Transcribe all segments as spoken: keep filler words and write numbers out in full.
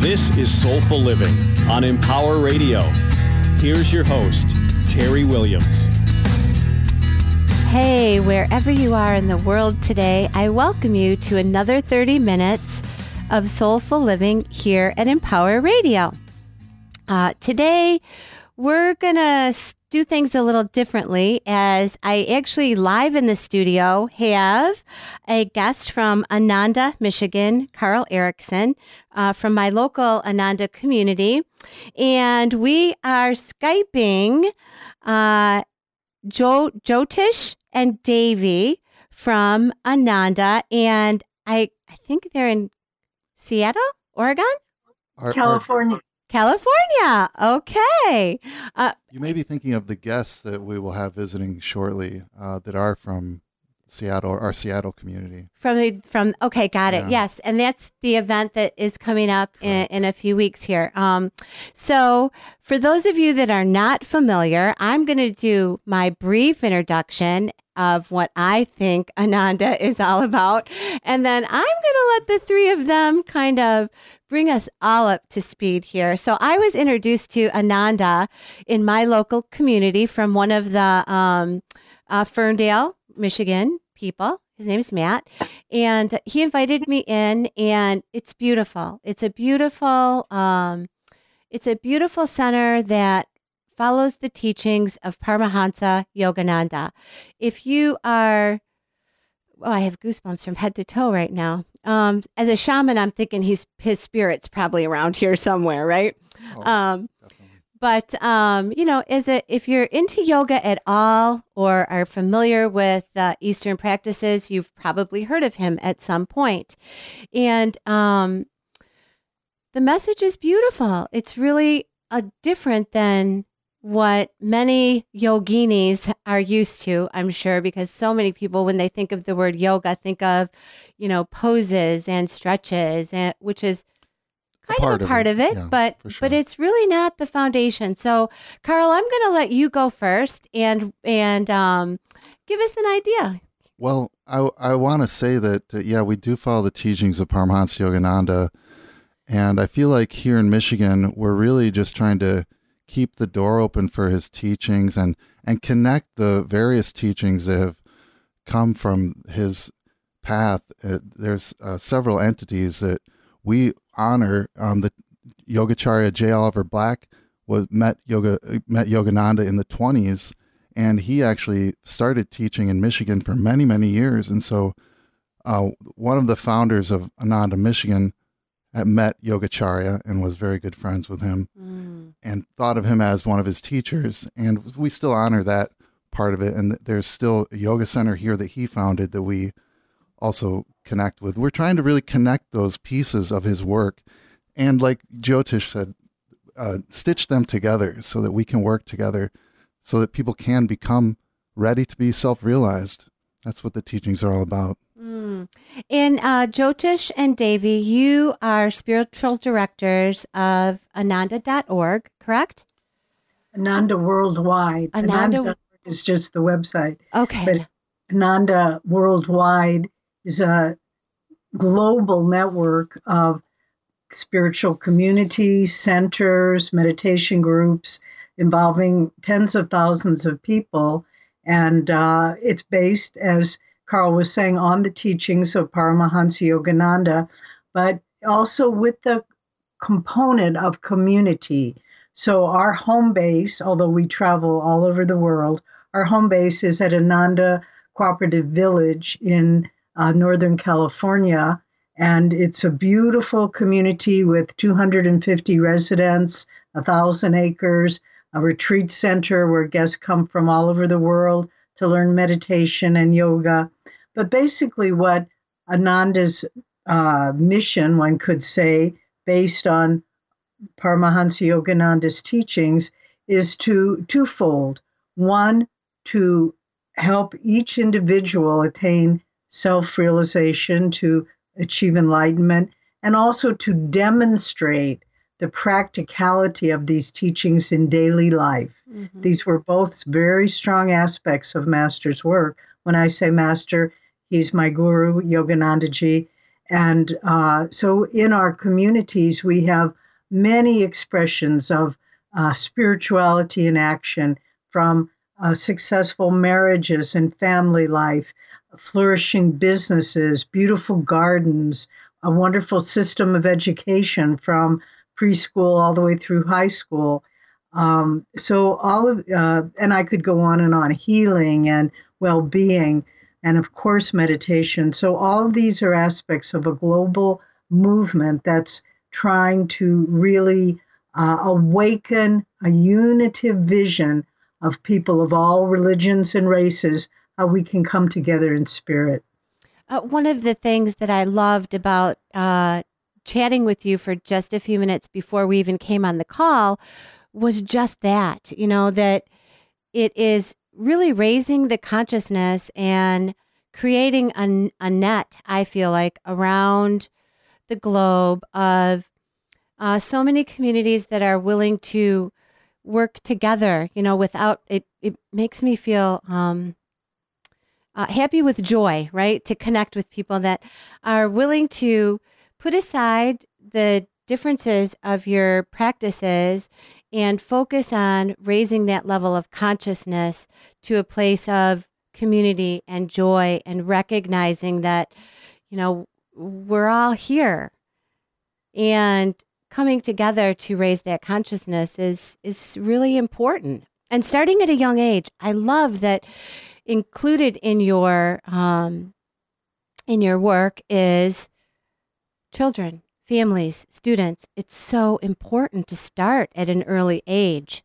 This is Soulful Living on Empower Radio. Here's your host, Terry Williams. Hey, wherever you are in the world today, I welcome you to another thirty minutes of Soulful Living here at Empower Radio. Uh, today, we're going to do things a little differently, as I actually live in the studio have a guest from Ananda, Michigan, Carl Erickson, uh, from my local Ananda community. And we are Skyping uh, jo- Jyotish and Davy from Ananda. And I, I think they're in Seattle, Oregon? Our, California. Our, California. Okay. Uh, you may be thinking of the guests that we will have visiting shortly uh, that are from Seattle, our Seattle community. From, the from okay, got it. Yeah. Yes. And that's the event that is coming up in, in a few weeks here. Um, so for those of you that are not familiar, I'm going to do my brief introduction of what I think Ananda is all about. And then I'm going to let the three of them kind of bring us all up to speed here. So I was introduced to Ananda in my local community from one of the um, uh, Ferndale, Michigan people. His name is Matt. And he invited me in, and it's beautiful. It's a beautiful, um, it's a beautiful center that follows the teachings of Paramahansa Yogananda. If you are, oh, I have goosebumps from head to toe right now. Um, as a shaman, I'm thinking he's his spirit's probably around here somewhere, right? Oh, um, definitely. but um, you know, is it if you're into yoga at all or are familiar with uh, Eastern practices, you've probably heard of him at some point. And um, the message is beautiful. It's really uh, different than what many yoginis are used to, I'm sure, because so many people, when they think of the word yoga, think of, you know, poses and stretches, and which is kind part of a of part it, of it, yeah, but for sure. but it's really not the foundation. So, Carl, I'm going to let you go first and and um, give us an idea. Well, I, I want to say that, uh, yeah, we do follow the teachings of Paramahansa Yogananda. And I feel like here in Michigan, we're really just trying to keep the door open for his teachings and, and connect the various teachings that have come from his path. Uh, there's uh, several entities that we honor. Um, the Yogacharya J. Oliver Black was met Yoga met Yogananda in the twenties, and he actually started teaching in Michigan for many, many years. And so uh, one of the founders of Ananda, Michigan, had met Yogacharya and was very good friends with him mm. and thought of him as one of his teachers. And we still honor that part of it. And there's still a yoga center here that he founded that we also connect with. We're trying to really connect those pieces of his work. And like Jyotish said, uh, stitch them together so that we can work together so that people can become ready to be self-realized. That's what the teachings are all about. Mm. And uh, Jyotish and Davy, you are spiritual directors of Ananda dot org, correct? Ananda Worldwide. Ananda, Ananda is just the website. Okay. But Ananda Worldwide is a global network of spiritual communities, centers, meditation groups involving tens of thousands of people. And uh, it's based, as Carl was saying, on the teachings of Paramahansa Yogananda, but also with the component of community. So our home base, although we travel all over the world, our home base is at Ananda Cooperative Village in uh, Northern California. And it's a beautiful community with two hundred fifty residents, one thousand acres, a retreat center where guests come from all over the world to learn meditation and yoga. But basically what Ananda's uh, mission, one could say, based on Paramahansa Yogananda's teachings, is to twofold. One, to help each individual attain self-realization, to achieve enlightenment, and also to demonstrate the practicality of these teachings in daily life. Mm-hmm. These were both very strong aspects of Master's work. When I say Master, he's my guru, Yoganandaji, And uh, so in our communities, we have many expressions of uh, spirituality in action, from uh, successful marriages and family life, flourishing businesses, beautiful gardens, a wonderful system of education from preschool all the way through high school. Um, so all of, uh, and I could go on and on, healing and well-being, and of course, meditation. So all of these are aspects of a global movement that's trying to really uh, awaken a unitive vision of people of all religions and races, how we can come together in spirit. Uh, one of the things that I loved about uh, chatting with you for just a few minutes before we even came on the call was just that, you know, that it is really raising the consciousness and creating a, a net, I feel like, around the globe of uh, so many communities that are willing to work together, you know, without, it, it makes me feel um, uh, happy with joy, right? To connect with people that are willing to put aside the differences of your practices and focus on raising that level of consciousness to a place of community and joy, and recognizing that, you know, we're all here, and coming together to raise that consciousness is is really important. And starting at a young age, I love that included in your um, in your work is children, families, students. It's so important to start at an early age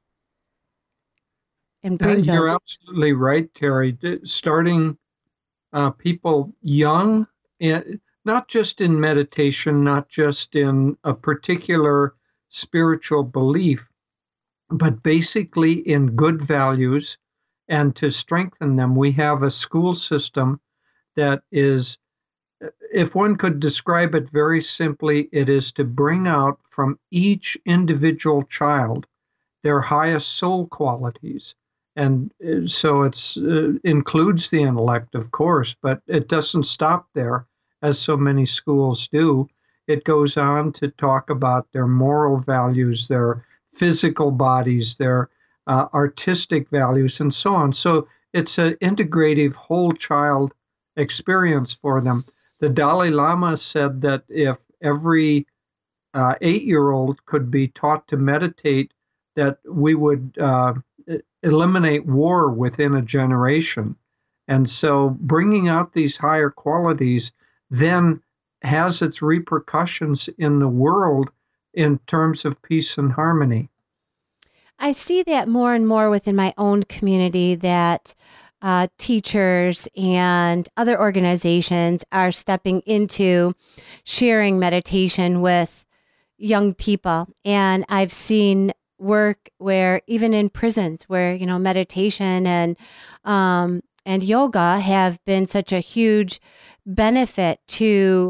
and bring uh, You're those. absolutely right, Terry. Starting uh, people young, and not just in meditation, not just in a particular spiritual belief, but basically in good values, and to strengthen them. We have a school system that is, if one could describe it very simply, it is to bring out from each individual child their highest soul qualities. And so it uh, includes the intellect, of course, but it doesn't stop there, as so many schools do. It goes on to talk about their moral values, their physical bodies, their uh, artistic values, and so on. So it's an integrative whole child experience for them. The Dalai Lama said that if every uh, eight-year-old could be taught to meditate, that we would uh, eliminate war within a generation. And so bringing out these higher qualities then has its repercussions in the world in terms of peace and harmony. I see that more and more within my own community, that uh, teachers and other organizations are stepping into sharing meditation with young people. And I've seen work where even in prisons where, you know, meditation and um, and yoga have been such a huge benefit to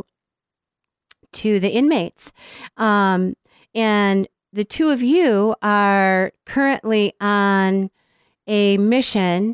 to the inmates. Um, and the two of you are currently on a mission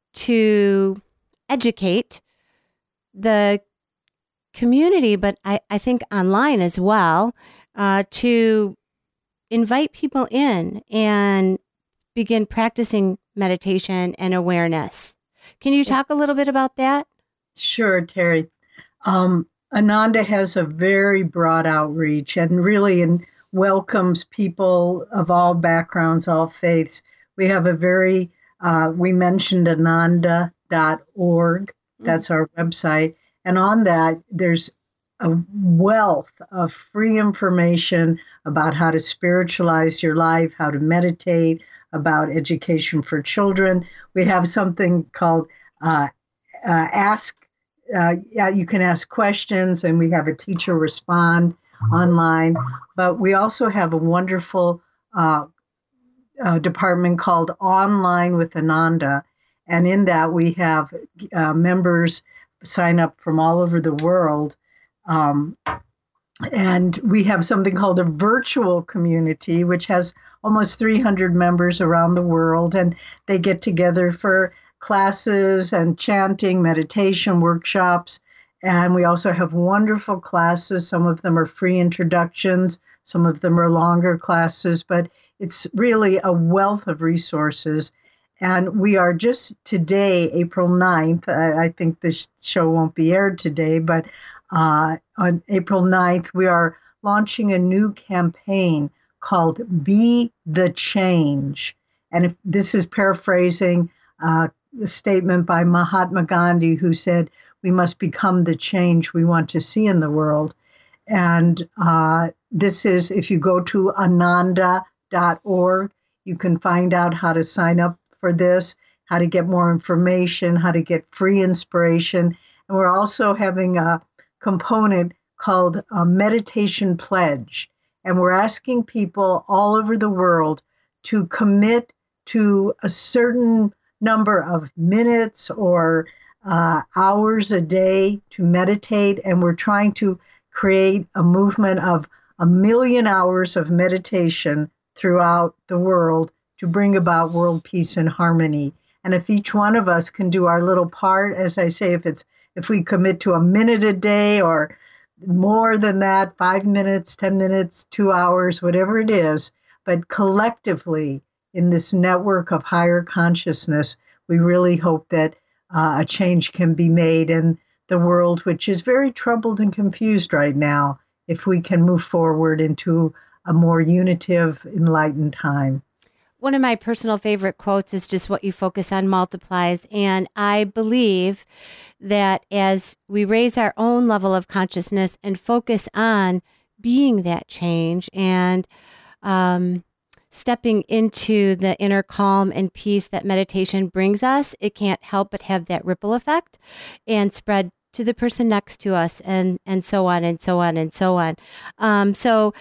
to educate the community, but I, I think online as well, uh, to invite people in and begin practicing meditation and awareness. Can you talk a little bit about that? Sure, Terry. Um, Ananda has a very broad outreach and really in, welcomes people of all backgrounds, all faiths. We have a very, uh, we mentioned ananda dot org. That's our website. And on that, there's a wealth of free information about how to spiritualize your life, how to meditate, about education for children. We have something called uh, uh, Ask, uh, yeah, you can ask questions, and we have a teacher respond online. But we also have a wonderful uh, uh, department called Online with Ananda. And in that, we have uh, members sign up from all over the world. Um, and we have something called a virtual community, which has almost three hundred members around the world. And they get together for classes and chanting, meditation workshops. And we also have wonderful classes. Some of them are free introductions. Some of them are longer classes, but it's really a wealth of resources. And we are just today, April ninth, I, I think this show won't be aired today, but uh, on April ninth, we are launching a new campaign called Be the Change. And if this is paraphrasing uh, a statement by Mahatma Gandhi, who said, we must become the change we want to see in the world. And uh, this is, if you go to ananda dot org, you can find out how to sign up for this, how to get more information, how to get free inspiration. And we're also having a component called a meditation pledge. And we're asking people all over the world to commit to a certain number of minutes or uh, hours a day to meditate. And we're trying to create a movement of a million hours of meditation throughout the world to bring about world peace and harmony. And if each one of us can do our little part, as I say, if it's if we commit to a minute a day or more than that, five minutes, ten minutes, two hours, whatever it is, but collectively in this network of higher consciousness, we really hope that uh, a change can be made in the world, which is very troubled and confused right now, if we can move forward into a more unitive, enlightened time. One of my personal favorite quotes is just what you focus on multiplies. And I believe that as we raise our own level of consciousness and focus on being that change and um, stepping into the inner calm and peace that meditation brings us, it can't help but have that ripple effect and spread to the person next to us, and, and so on and so on and so on. Um, so,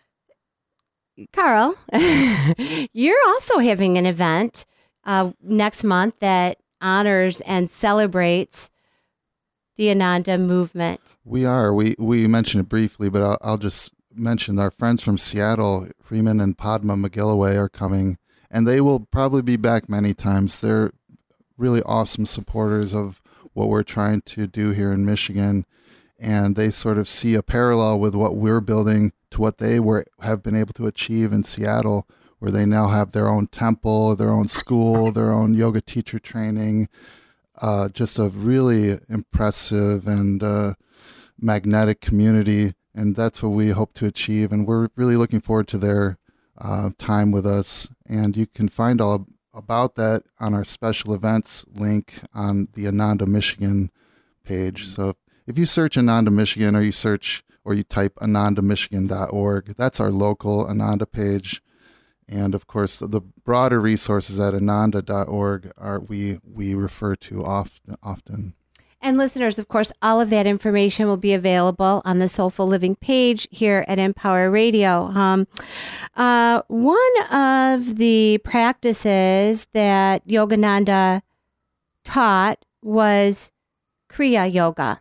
Carl, you're also having an event uh, next month that honors and celebrates the Ananda movement. We are. We we mentioned it briefly, but I'll, I'll just mention our friends from Seattle, Freeman and Padma McGilloway, are coming, and they will probably be back many times. They're really awesome supporters of what we're trying to do here in Michigan, and they sort of see a parallel with what we're building to what they were have been able to achieve in Seattle, where they now have their own temple, their own school, their own yoga teacher training, uh, just a really impressive and uh, magnetic community, and that's what we hope to achieve, and we're really looking forward to their uh, time with us, and you can find all about that on our special events link on the Ananda Michigan page. So if you search Ananda Michigan, or you search or you type ananda michigan dot org, that's our local Ananda page. And of course, the broader resources at ananda dot org are we we refer to often. often. And listeners, of course, all of that information will be available on the Soulful Living page here at Empower Radio. Um, uh, one of the practices that Yogananda taught was Kriya Yoga.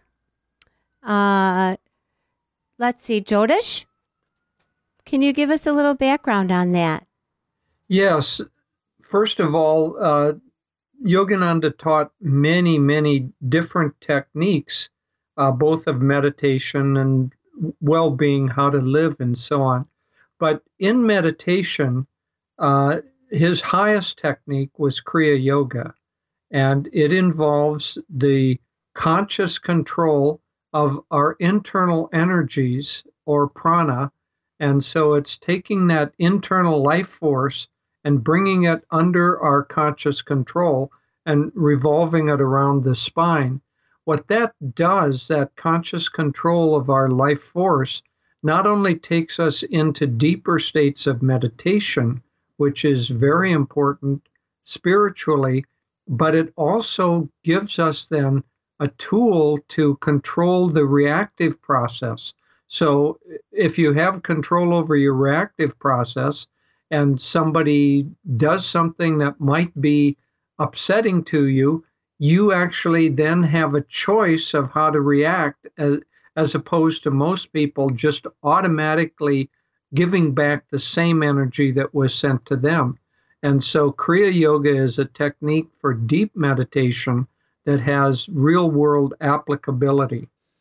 Uh, let's see, Jyotish, can you give us a little background on that? Yes. First of all, uh, Yogananda taught many, many different techniques, uh, both of meditation and well-being, how to live, and so on. But in meditation, uh, his highest technique was Kriya Yoga, and it involves the conscious control of our internal energies, or prana, and so it's taking that internal life force and bringing it under our conscious control and revolving it around the spine. What that does, that conscious control of our life force, not only takes us into deeper states of meditation, which is very important spiritually, but it also gives us then a tool to control the reactive process. So if you have control over your reactive process, and somebody does something that might be upsetting to you, you actually then have a choice of how to react, as, as opposed to most people just automatically giving back the same energy that was sent to them. And so Kriya Yoga is a technique for deep meditation that has real-world applicability.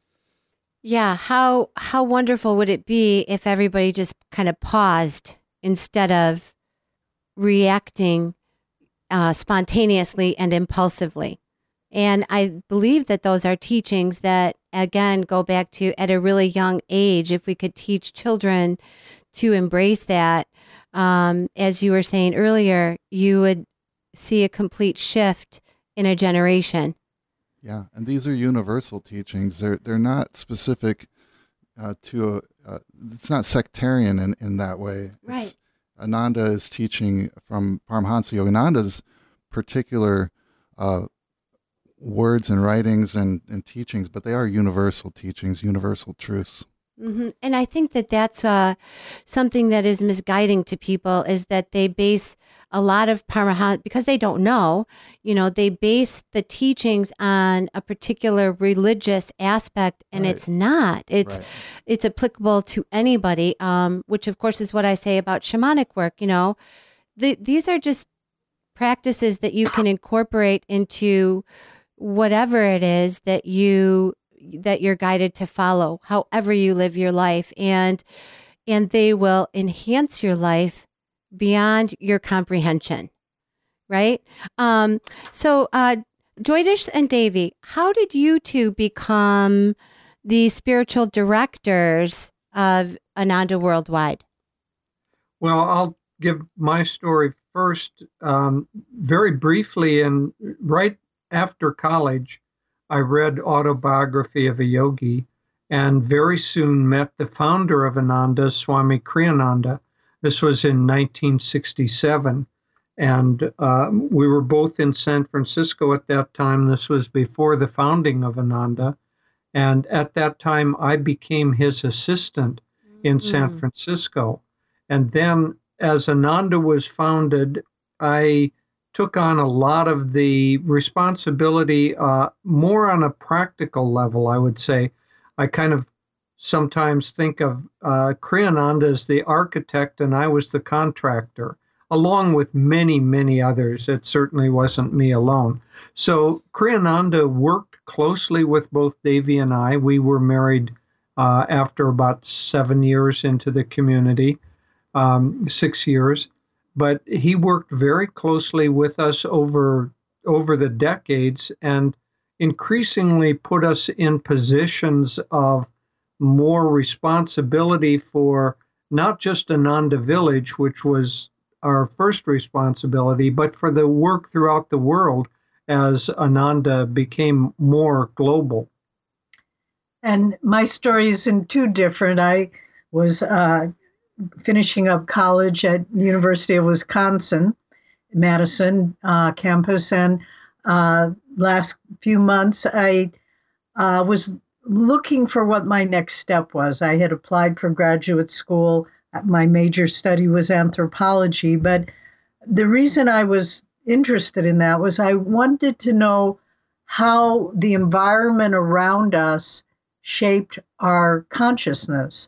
Yeah, how how wonderful would it be if everybody just kind of paused instead of reacting uh, spontaneously and impulsively. And I believe that those are teachings that, again, go back to at a really young age. If we could teach children to embrace that, um, as you were saying earlier, you would see a complete shift in a generation. Yeah, and these are universal teachings. They're they're not specific uh, to a. Uh, it's not sectarian in, in that way. Right. It's, Ananda is teaching from Paramahansa Yogananda's particular uh, words and writings and, and teachings, but they are universal teachings, universal truths. Mm-hmm. And I think that that's uh, something that is misguiding to people, is that they base a lot of Paramahansa, because they don't know, you know, they base the teachings on a particular religious aspect, and Right. it's not. It's Right. it's applicable to anybody, um, which of course is what I say about shamanic work. You know, the, these are just practices that you can incorporate into whatever it is that you that you're guided to follow, however you live your life, and and they will enhance your life beyond your comprehension, right? Um, so, uh, Joydish and Davy, how did you two become the spiritual directors of Ananda Worldwide? Well, I'll give my story first, um, very briefly. And right after college, I read Autobiography of a Yogi, and very soon met the founder of Ananda, Swami Kriyananda. This was in nineteen sixty-seven, and uh, we were both in San Francisco at that time. This was before the founding of Ananda, and at that time I became his assistant in San Mm. Francisco. And then as Ananda was founded, I took on a lot of the responsibility, uh, more on a practical level, I would say. I kind of sometimes think of uh, Kriyananda as the architect, and I was the contractor, along with many, many others. It certainly wasn't me alone. So Kriyananda worked closely with both Davy and I. We were married uh, after about seven years into the community, um, six years. But he worked very closely with us over over the decades, and increasingly put us in positions of more responsibility for not just Ananda Village, which was our first responsibility, but for the work throughout the world as Ananda became more global. And my story is in two different. I was uh, finishing up college at University of Wisconsin, Madison uh, campus, and uh, last few months I uh, was looking for what my next step was. I had applied for graduate school. My major study was anthropology, but the reason I was interested in that was I wanted to know how the environment around us shaped our consciousness.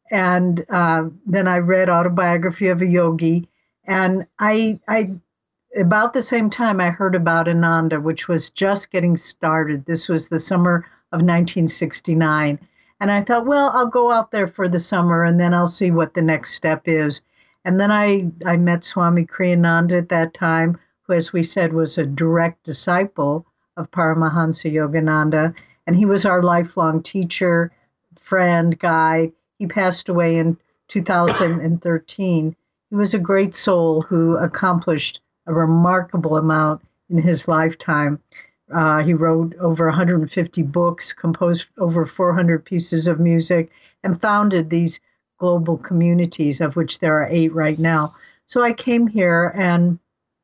And uh, then I read Autobiography of a Yogi, and I, I, about the same time, I heard about Ananda, which was just getting started. This was the summer of nineteen sixty-nine. And I thought, well, I'll go out there for the summer, and then I'll see what the next step is. And then I, I met Swami Kriyananda at that time, who, as we said, was a direct disciple of Paramahansa Yogananda. And he was our lifelong teacher, friend, guide. He passed away in two thousand thirteen. He was a great soul who accomplished a remarkable amount in his lifetime. Uh, he wrote over one hundred fifty books, composed over four hundred pieces of music, and founded these global communities, of which there are eight right now. So I came here and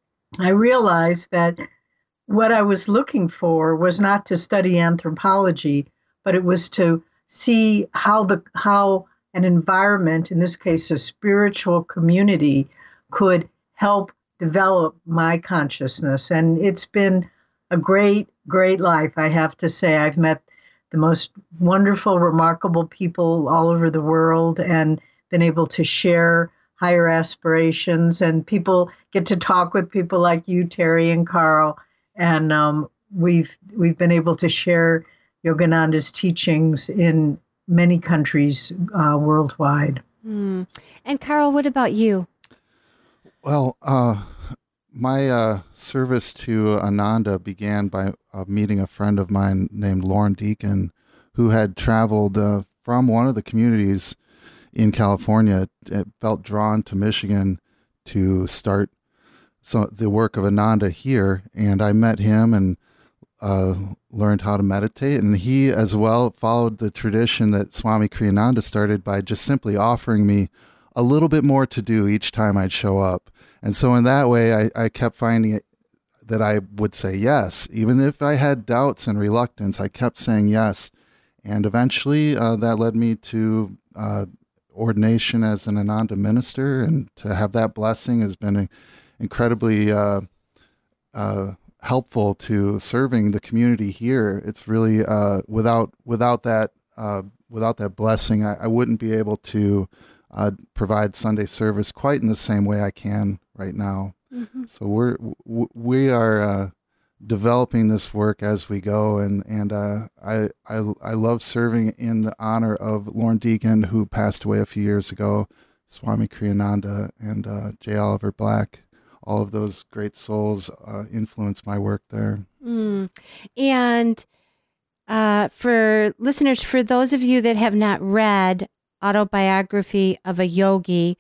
I realized that what I was looking for was not to study anthropology, but it was to see how the how an environment, in this case a spiritual community, could help develop my consciousness. And it's been a great, great life, I have to say. I've met the most wonderful, remarkable people all over the world and been able to share higher aspirations. And people get to talk with people like you, Terry and Carl. And um, we've we've been able to share Yogananda's teachings in many countries uh, worldwide. Mm. And Carl, what about you? Well, uh, my uh, service to Ananda began by uh, meeting a friend of mine named Lauren Deacon, who had traveled uh, from one of the communities in California. It felt drawn to Michigan to start so the work of Ananda here, and I met him and uh, learned how to meditate. And he, as well, followed the tradition that Swami Kriyananda started by just simply offering me a little bit more to do each time I'd show up. And so in that way, I, I kept finding it that I would say yes. Even if I had doubts and reluctance, I kept saying yes. And eventually uh, that led me to uh, ordination as an Ananda minister. And to have that blessing has been a, incredibly uh, uh, helpful to serving the community here. It's really, uh, without without that uh, without that blessing, I, I wouldn't be able to uh, provide Sunday service quite in the same way I can right now. Mm-hmm. So we're w- we are uh, developing this work as we go, and and uh, I, I I love serving in the honor of Lauren Deacon, who passed away a few years ago, Swami Kriyananda, and uh, J. Oliver Black. All of those great souls uh, influenced my work there. Mm. And uh, for listeners, for those of you that have not read Autobiography of a Yogi,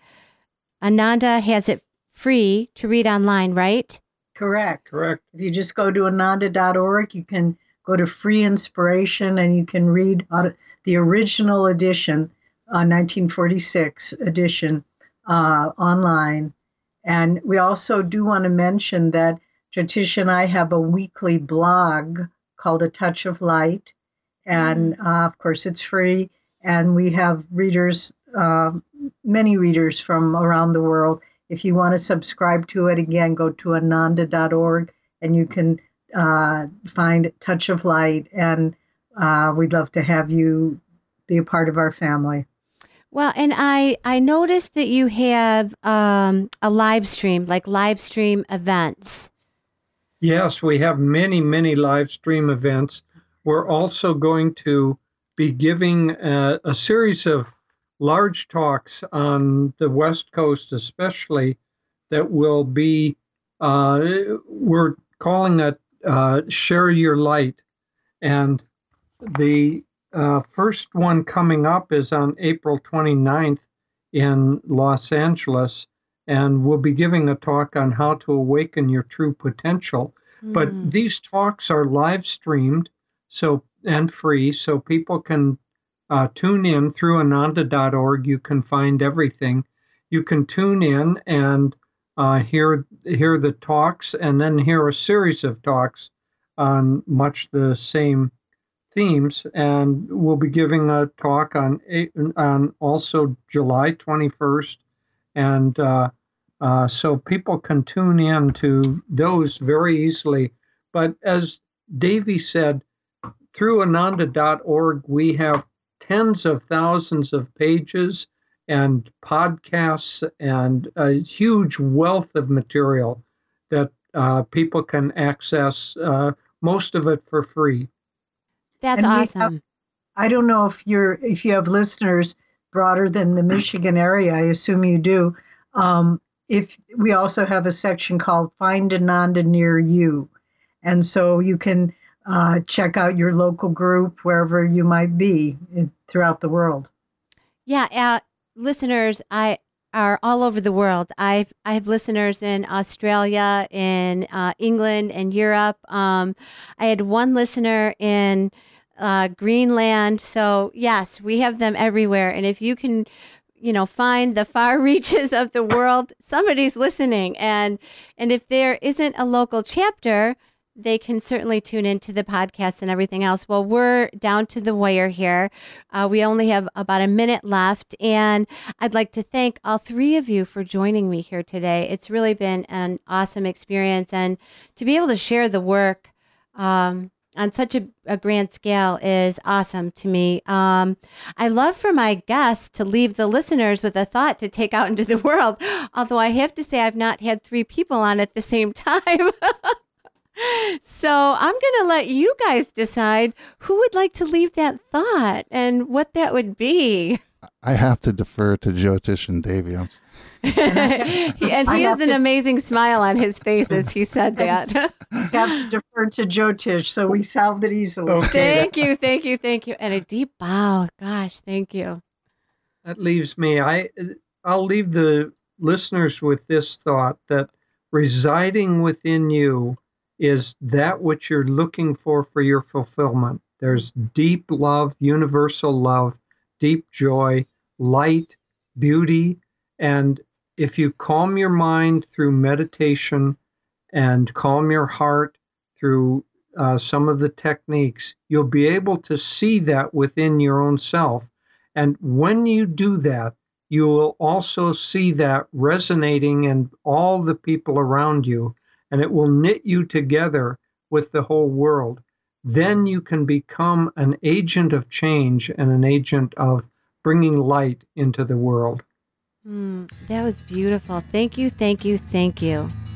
Ananda has it free to read online, right? Correct. Correct. If you just go to ananda dot org, you can go to Free Inspiration and you can read the original edition, uh, nineteen forty-six edition, uh, online. And we also do want to mention that Jyotish and I have a weekly blog called A Touch of Light. And uh, of course, it's free. And we have readers, uh, many readers from around the world. If you want to subscribe to it, again, go to ananda dot org and you can uh, find Touch of Light. And uh, we'd love to have you be a part of our family. Well, and I, I noticed that you have um, a live stream, like live stream events. Yes, we have many, many live stream events. We're also going to be giving a, a series of large talks on the West Coast, especially, that will be, uh, we're calling it uh, Share Your Light. And the uh, first one coming up is on April twenty-ninth in Los Angeles. And we'll be giving a talk on how to awaken your true potential. Mm. But these talks are live streamed so and free, so people can uh, tune in through ananda dot org. You can find everything. You can tune in and uh, hear hear the talks, and then hear a series of talks on much the same themes. And we'll be giving a talk on on also July twenty-first, and uh, uh, so people can tune in to those very easily. But as Davy said, through ananda dot org, we have tens of thousands of pages and podcasts and a huge wealth of material that uh, people can access, uh, most of it for free. That's and awesome. Have, I don't know if you're if you have listeners broader than the Michigan area. I assume you do. Um, if we also have a section called Find Ananda Near You, and so you can uh, check out your local group wherever you might be in, throughout the world. Yeah, uh, listeners, I are all over the world. I've I have listeners in Australia, in uh, England, and Europe. Um, I had one listener in uh, Greenland. So yes, we have them everywhere. And if you can, you know, find the far reaches of the world, somebody's listening. And and if there isn't a local chapter, they can certainly tune into the podcast and everything else. Well, we're down to the wire here. Uh, we only have about a minute left, and I'd like to thank all three of you for joining me here today. It's really been an awesome experience, and to be able to share the work um, on such a, a grand scale is awesome to me. Um, I love for my guests to leave the listeners with a thought to take out into the world, although I have to say I've not had three people on at the same time. So I'm going to let you guys decide who would like to leave that thought and what that would be. I have to defer to Jyotish and Devi. I'm s- He- and he has an to- amazing smile on his face as he said that. Have to defer to Jyotish, so we solved it easily. Okay. Thank you, thank you, thank you. And a deep bow. Gosh, thank you. That leaves me. I I'll leave the listeners with this thought that residing within you is that which you're looking for for your fulfillment. There's deep love, universal love, deep joy, light, beauty, and if you calm your mind through meditation and calm your heart through uh, some of the techniques, you'll be able to see that within your own self. And when you do that, you will also see that resonating in all the people around you, and it will knit you together with the whole world. Then you can become an agent of change and an agent of bringing light into the world. Mm, that was beautiful. Thank you, thank you, thank you.